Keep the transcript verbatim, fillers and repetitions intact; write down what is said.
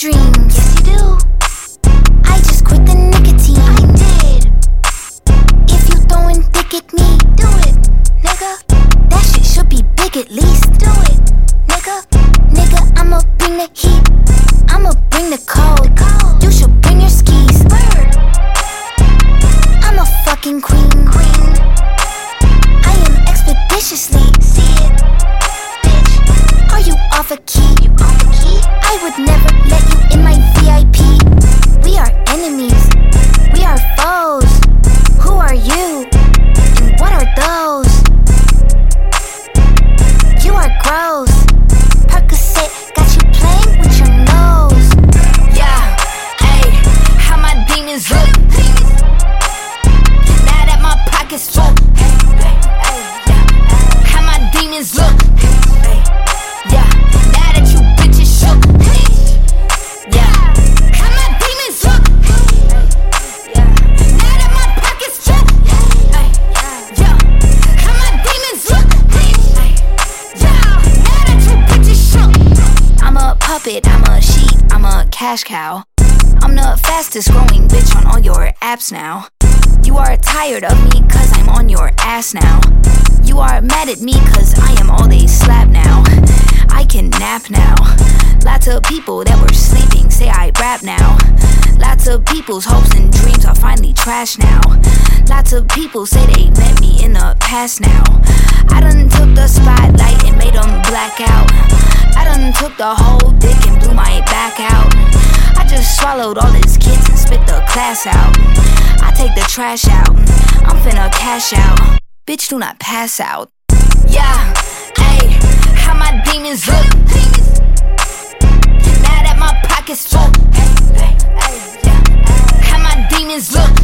dreams. Yes, you do. I just quit the nicotine. I did. If you throwing dick at me, do it, nigga. That shit should be big at least. Do it, nigga. Nigga, I'ma bring the heat. I'ma bring the cold. You should bring your skis. Word. I'm a fucking queen. Queen. I am expeditiously. See it, bitch. Are you off a key? You off a key? I would never let you in my V I P. We are enemies. We are foes. Who are you? And what are those? You are gross. Percocet got you playing with your nose. Yeah, ayy, how my demons look. Now that my pocket's full. How my demons look. Yeah, now that you bitches shook. Yeah, how my demons look. Now that my pocket's full. Yeah, how my demons look. Yeah, now that you bitches shook. I'm a puppet, I'm a sheep, I'm a cash cow. I'm the fastest growing bitch on all your apps now. You are tired of me cause I'm on your ass now. You are mad at me cause I am all they slap now. I can nap now. Lots of people that were sleeping say I rap now. Lots of people's hopes and dreams are finally trash now. Lots of people say they met me in the past now. I done took the spotlight and made them black out. I done took the whole dick and blew my back out. I just swallowed all his kids and spit the class out. I take the trash out. I'm finna cash out. Bitch, do not pass out. Yeah, ayy, how my demons look. Now that my pocket's full. How my demons look.